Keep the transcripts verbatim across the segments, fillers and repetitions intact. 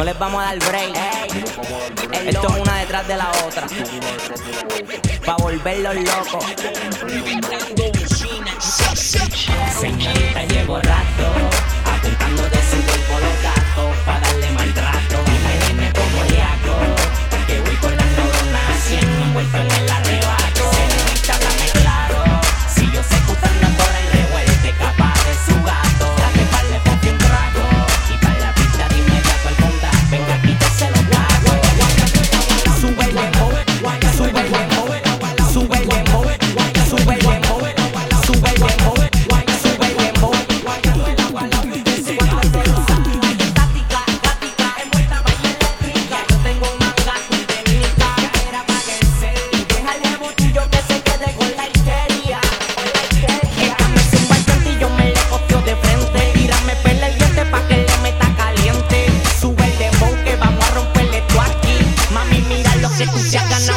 No les vamos a dar break. Esto es una detrás de la otra, pa' volverlos locos. Señorita, llegó rato, apuntando de su cuerpo los gatos, pa' darle maltrato. Dime, dime cómo le hago, que voy con las neuronas haciendo envuelto en el arrebato. Señorita, háblame claro, si yo sé que usted anda por ahí revuelte, capaz de su gato. Dame par de popi un trago, y pa' la pista de inmediato al contar. Venga, quítese los guagos. Sube el dembow, sube el dembow, sube el dembow, sube el dembow, sube el dembow, sube el dembow. Estática, estática, envuelta baile eléctrica. Yo tengo una gata técnica, era pa' que se y deja el huevo tuyo que se quede con la histeria. Esta me zumba el frente y yo me le costeo de frente. Tírame pele el diente pa' que le meta caliente. Sube el dembow que vamos a romperle esto aquí. Mami, mira lo que tú te has ganado.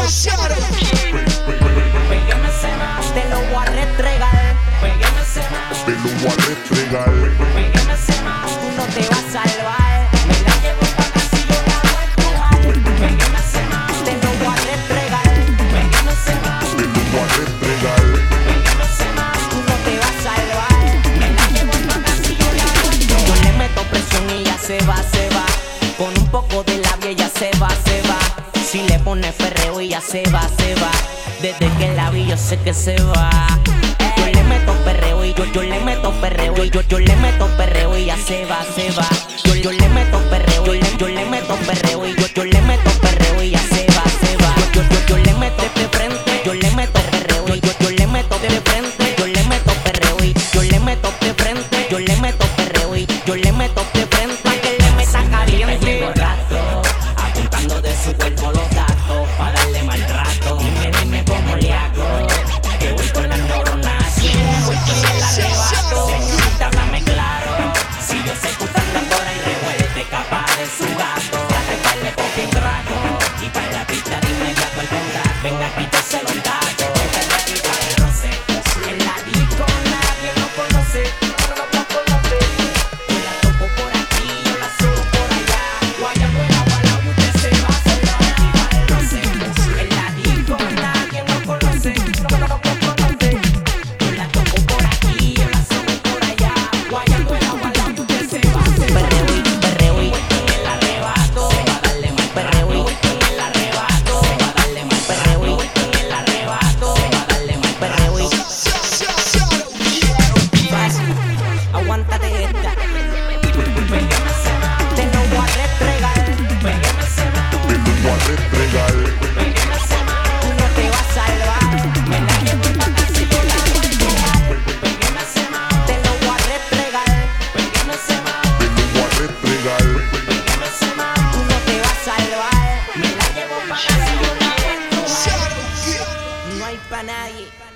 Pégueme ese más, te lo voy a restregar. Pégueme ese más, Te lo voy a restregar. pégueme ese más, tú no te vas a salvar. Me la llevo pa' casa y yo la voy a empujar. Pégueme ese más, te lo voy a restregar. Pégueme ese más, Te lo voy a restregar. pégueme ese más, tú no te vas a salvar. Me la llevo pa' casa y yo la voy a empujar. Yo le meto presión y ya se va, se va. Con un poco de labia ya se va, se va. Si le pone ferreo y ya se va, se va. Desde que la vi yo sé que se va. Yo le meto perreo y yo, yo le meto perreo y yo, yo le meto perreo y ya se va, se va. Yo, yo le meto perreo, yo le, yo le meto perreo y yo, yo le meto perreo y ya se va, se va. Yo, yo, yo, yo le meto de frente, yo le meto perreo y yo, yo le meto de frente, yo le meto perreo y yo le meto de frente, yo le meto perreo y yo le meto de frente pa' que le meta caliente. Llegó rato, apuntando de su cuerpo los datos, pa' darle maltrato. Dime, dime cómo le hago, que voy con las neuronas haciendo envuelto en el arrebato. Señorita, háblame claro, si yo sé que usted anda por ahí revuelte, capaz de su gato. Trate pa' le popi un trago, y pa' la pista de inmediato al contar. Venga, quítese los tacos, esta es la tipa de Rosé. En la disco nadie lo conoce, no lo conoce. Yo la toco por aquí, yo la subo por allá. Guayando el agua al lado y usted se va a hacer la tipa de Rosé. En la disco nadie lo conoce, no lo conoce. Yo la toco por aquí, yo la subo por allá. Guayando el agua al lado y usted se va a hacer perreo y perreo y en el arrebato. Se va a darle mal perreo y en el arrebato. Se va a darle mal perreo y en el arrebato. Se va a darle mal perreo y aguántate esta. Pégueme ese más, te lo voy a restregar. Pégueme ese más, Te lo voy a restregar. pégueme ese más, tú no te vas a salvar. Me la llevo pa' casa y yo la voy a empujar. Pégueme ese más, te lo voy a restregar. Pégueme ese más, Te lo voy a restregar. pégueme ese más, tú no te vas a salvar. Me la llevo pa' casa y yo la voy a empujar. No hay pa' nadie.